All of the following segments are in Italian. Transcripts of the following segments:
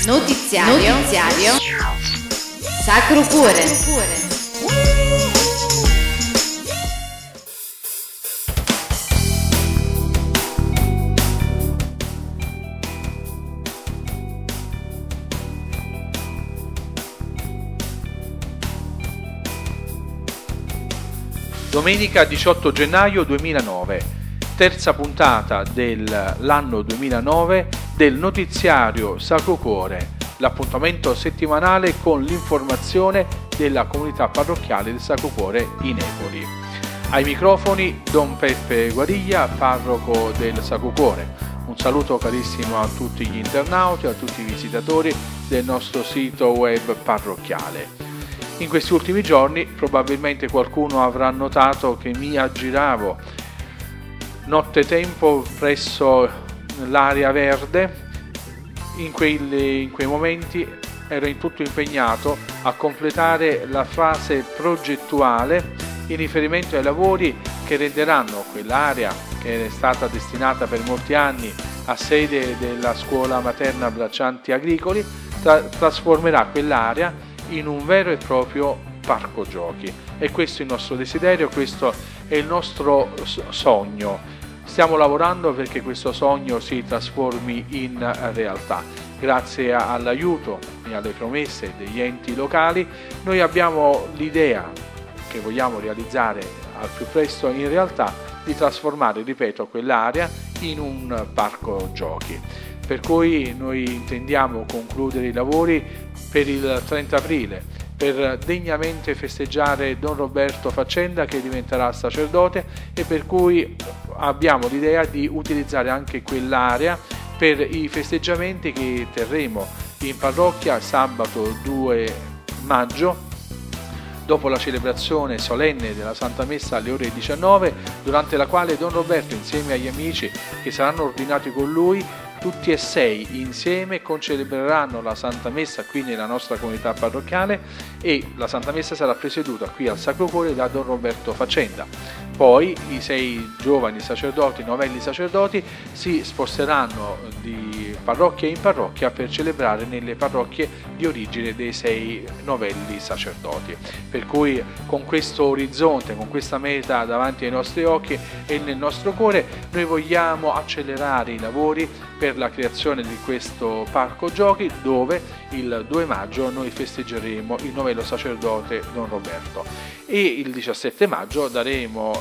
Notiziario Sacro Cuore. Domenica 18 gennaio 2009, terza puntata dell'anno 2009 del notiziario Sacro Cuore, l'appuntamento settimanale con l'informazione della comunità parrocchiale del Sacro Cuore in Empoli. Ai microfoni Don Peppe Guariglia, parroco del Sacro Cuore. Un saluto carissimo a tutti gli internauti, a tutti i visitatori del nostro sito web parrocchiale. In questi ultimi giorni probabilmente qualcuno avrà notato che mi aggiravo nottetempo presso l'area verde. In quei momenti ero in tutto impegnato a completare la fase progettuale in riferimento ai lavori che renderanno quell'area, che è stata destinata per molti anni a sede della scuola materna Braccianti Agricoli, trasformerà quell'area in un vero e proprio parco giochi. E questo è il nostro desiderio, questo è il nostro sogno. Stiamo lavorando perché questo sogno si trasformi in realtà. Grazie all'aiuto e alle promesse degli enti locali, noi abbiamo l'idea che vogliamo realizzare al più presto in realtà di trasformare, ripeto, quell'area in un parco giochi. Per cui noi intendiamo concludere i lavori per il 30 aprile, per degnamente festeggiare Don Roberto Faccenda, che diventerà sacerdote, e per cui abbiamo l'idea di utilizzare anche quell'area per i festeggiamenti che terremo in parrocchia sabato 2 maggio, dopo la celebrazione solenne della Santa Messa alle ore 19, durante la quale Don Roberto, insieme agli amici che saranno ordinati con lui, tutti e 6 insieme concelebreranno la Santa Messa qui nella nostra comunità parrocchiale, e la Santa Messa sarà presieduta qui al Sacro Cuore da Don Roberto Faccenda. Poi i 6 giovani sacerdoti, novelli sacerdoti, si sposteranno di parrocchia in parrocchia per celebrare nelle parrocchie di origine dei 6 novelli sacerdoti. Per cui con questo orizzonte, con questa meta davanti ai nostri occhi e nel nostro cuore, noi vogliamo accelerare i lavori per la creazione di questo parco giochi, dove il 2 maggio noi festeggeremo il novello sacerdote Don Roberto, e il 17 maggio daremo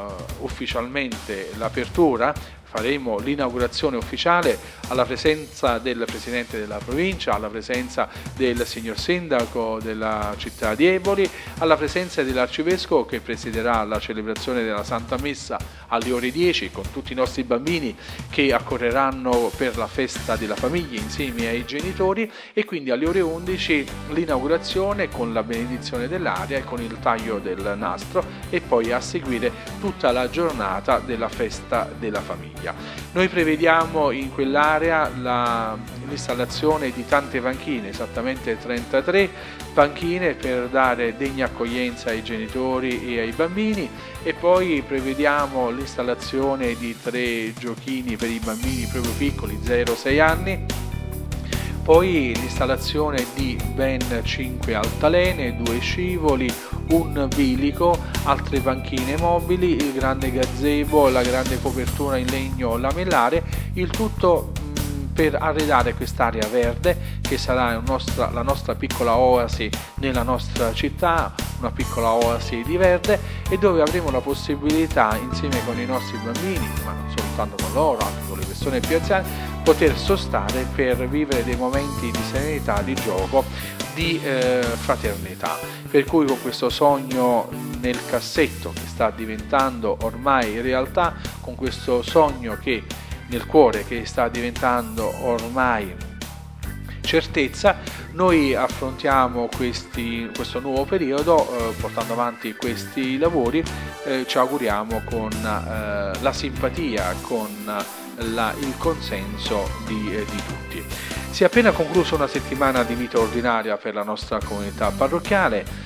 ufficialmente l'apertura, faremo l'inaugurazione ufficiale alla presenza del Presidente della provincia, alla presenza del signor Sindaco della città di Empoli, alla presenza dell'Arcivescovo, che presiderà la celebrazione della Santa Messa alle ore 10 con tutti i nostri bambini che accorreranno per la festa della famiglia insieme ai genitori, e quindi alle ore 11 l'inaugurazione con la benedizione dell'area e con il taglio del nastro, e poi a seguire tutta la giornata della festa della famiglia. Noi prevediamo in quell'area l'installazione di tante panchine, esattamente 33 panchine, per dare degna accoglienza ai genitori e ai bambini, e poi prevediamo l'installazione di 3 giochini per i bambini proprio piccoli, 0-6 anni, poi l'installazione di ben 5 altalene, 2 scivoli, un bilico, altre panchine mobili, il grande gazebo, la grande copertura in legno lamellare, il tutto per arredare quest'area verde che sarà la nostra piccola oasi nella nostra città, una piccola oasi di verde, e dove avremo la possibilità, insieme con i nostri bambini, ma non soltanto con loro, anche con le persone più anziane, poter sostare per vivere dei momenti di serenità, di gioco, di fraternità. Per cui con questo sogno nel cassetto che sta diventando ormai realtà, con questo sogno che nel cuore che sta diventando ormai certezza, noi affrontiamo questo nuovo periodo portando avanti questi lavori, ci auguriamo con la simpatia, con il consenso di tutti. Si è appena conclusa una settimana di vita ordinaria per la nostra comunità parrocchiale,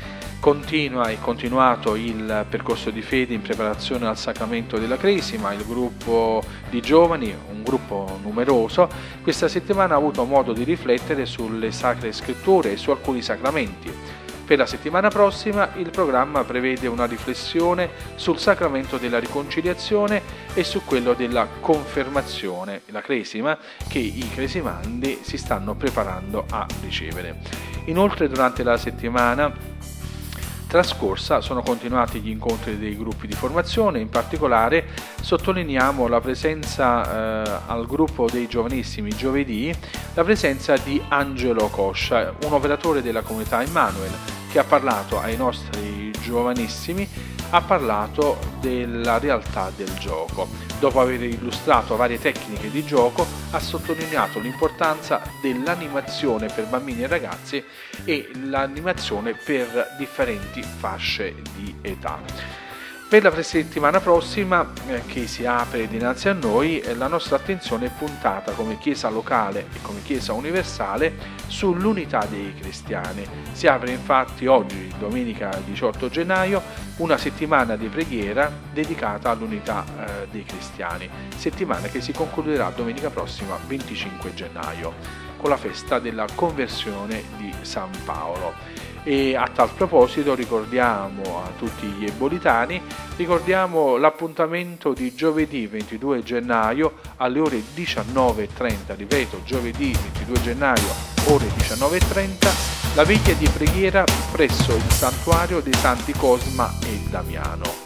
Continua e continuato il percorso di fede in preparazione al sacramento della Cresima. Il gruppo di giovani, un gruppo numeroso, questa settimana ha avuto modo di riflettere sulle Sacre Scritture e su alcuni sacramenti. Per la settimana prossima il programma prevede una riflessione sul sacramento della riconciliazione e su quello della confermazione, la Cresima, che i cresimandi si stanno preparando a ricevere. Inoltre, durante la settimana trascorsa sono continuati gli incontri dei gruppi di formazione. In particolare sottolineiamo la presenza al gruppo dei giovanissimi giovedì, la presenza di Angelo Coscia, un operatore della comunità Emmanuel, che ha parlato ai nostri giovanissimi, ha parlato della realtà del gioco. Dopo aver illustrato varie tecniche di gioco, ha sottolineato l'importanza dell'animazione per bambini e ragazzi e l'animazione per differenti fasce di età. Per la settimana prossima, che si apre dinanzi a noi, la nostra attenzione è puntata come Chiesa locale e come Chiesa universale sull'unità dei cristiani. Si apre infatti oggi, domenica 18 gennaio, una settimana di preghiera dedicata all'unità dei cristiani, settimana che si concluderà domenica prossima 25 gennaio con la festa della conversione di San Paolo. E a tal proposito ricordiamo a tutti gli ebolitani, ricordiamo l'appuntamento di giovedì 22 gennaio alle ore 19.30, ripeto, giovedì 22 gennaio ore 19.30, la veglia di preghiera presso il santuario dei Santi Cosma e Damiano.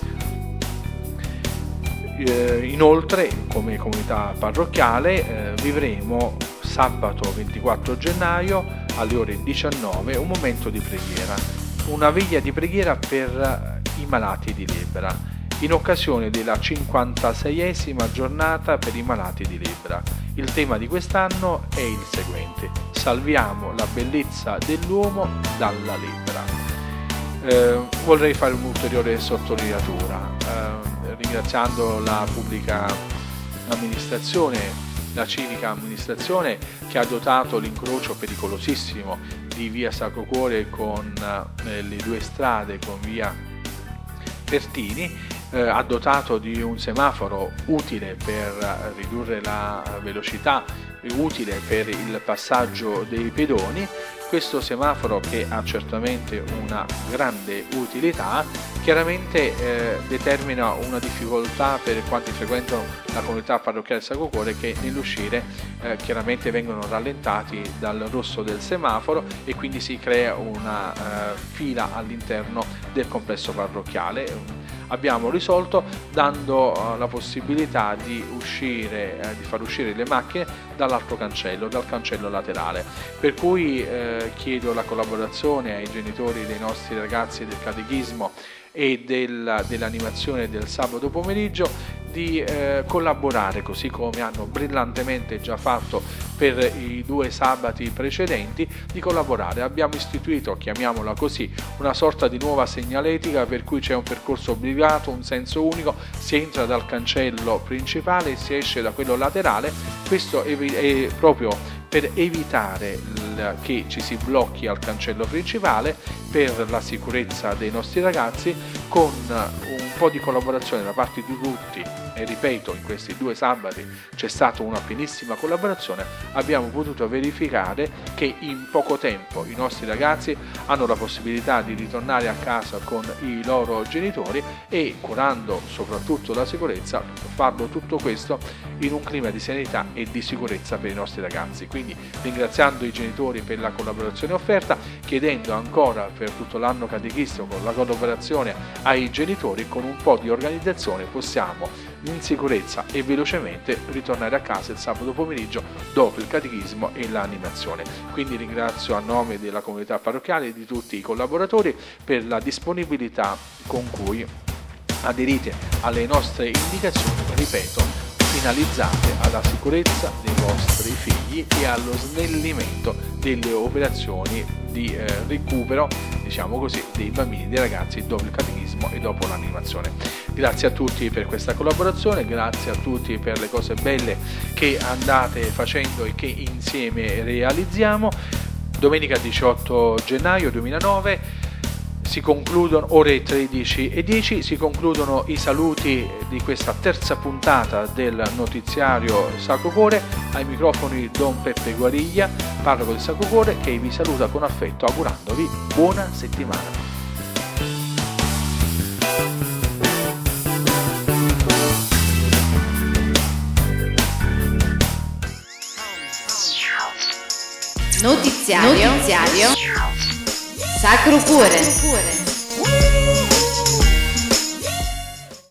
Inoltre, come comunità parrocchiale, vivremo sabato 24 gennaio alle ore 19 un momento di preghiera, una veglia di preghiera per i malati di lebbra, in occasione della 56esima giornata per i malati di lebbra. Il tema di quest'anno è il seguente: salviamo la bellezza dell'uomo dalla lebbra. Vorrei fare un'ulteriore sottolineatura, ringraziando la pubblica amministrazione, la civica amministrazione, che ha dotato l'incrocio pericolosissimo di via Sacro Cuore con le due strade, con via Pertini, ha dotato di un semaforo utile per ridurre la velocità, utile per il passaggio dei pedoni. Questo semaforo, che ha certamente una grande utilità, chiaramente determina una difficoltà per quanti frequentano la comunità parrocchiale Sacro Cuore, che nell'uscire chiaramente vengono rallentati dal rosso del semaforo e quindi si crea una fila all'interno del complesso parrocchiale. Abbiamo risolto dando la possibilità di far uscire le macchine dall'altro cancello, dal cancello laterale, per cui chiedo la collaborazione ai genitori dei nostri ragazzi del catechismo e dell'animazione del sabato pomeriggio di collaborare, così come hanno brillantemente già fatto per i 2 sabati precedenti, di collaborare. Abbiamo istituito, chiamiamola così, una sorta di nuova segnaletica, per cui c'è un percorso obbligato, un senso unico, si entra dal cancello principale e si esce da quello laterale. Questo è proprio per evitare che ci si blocchi al cancello principale, per la sicurezza dei nostri ragazzi, con un po' di collaborazione da parte di tutti. E ripeto, in questi 2 sabati c'è stata una pienissima collaborazione. Abbiamo potuto verificare che in poco tempo i nostri ragazzi hanno la possibilità di ritornare a casa con i loro genitori e, curando soprattutto la sicurezza, farlo tutto questo in un clima di serenità e di sicurezza per i nostri ragazzi. Quindi, ringraziando i genitori per la collaborazione offerta, chiedendo ancora per tutto l'anno catechistico la collaborazione ai genitori, con un po' di organizzazione possiamo in sicurezza e velocemente ritornare a casa il sabato pomeriggio dopo il catechismo e l'animazione. Quindi ringrazio a nome della comunità parrocchiale e di tutti i collaboratori per la disponibilità con cui aderite alle nostre indicazioni, ripeto, finalizzate alla sicurezza dei vostri figli e allo snellimento delle operazioni di recupero, diciamo così, dei bambini e dei ragazzi dopo il catechismo e dopo l'animazione. Grazie a tutti per questa collaborazione, grazie a tutti per le cose belle che andate facendo e che insieme realizziamo. Domenica 18 gennaio 2009 si concludono ore 13:10, si concludono i saluti di questa terza puntata del notiziario Sacro Cuore. Ai microfoni Don Peppe Guariglia, parroco del Sacro Cuore, che vi saluta con affetto augurandovi buona settimana. Notiziario Sacro Cuore.